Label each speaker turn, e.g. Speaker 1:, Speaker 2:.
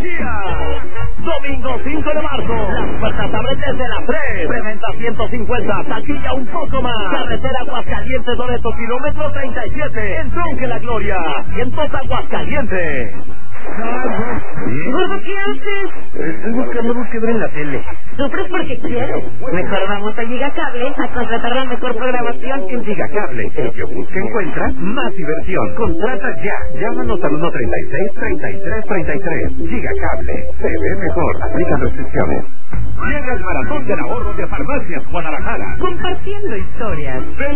Speaker 1: energía. Domingo 5 de marzo, las puertas abren desde las 3. Preventa 150, taquilla un poco más. Carretera Aguascalientes, Loreto, kilómetro 37. En Tronque La Gloria, Cientos Aguascalientes.
Speaker 2: Gordo, ¿qué haces?
Speaker 3: Estoy buscando algo que ver en la tele.
Speaker 2: Sufres porque quieres. Mejor vamos a Gigacable a contratar la mejor programación.
Speaker 3: En Gigacable, el que busca encuentra más diversión. Contrata ya. Llámanos al 136-3333. Gigacable. Se ve mejor. Aplican restricciones.
Speaker 1: Llega el maratón del ahorro de Farmacias Guadalajara.
Speaker 2: Compartiendo historias.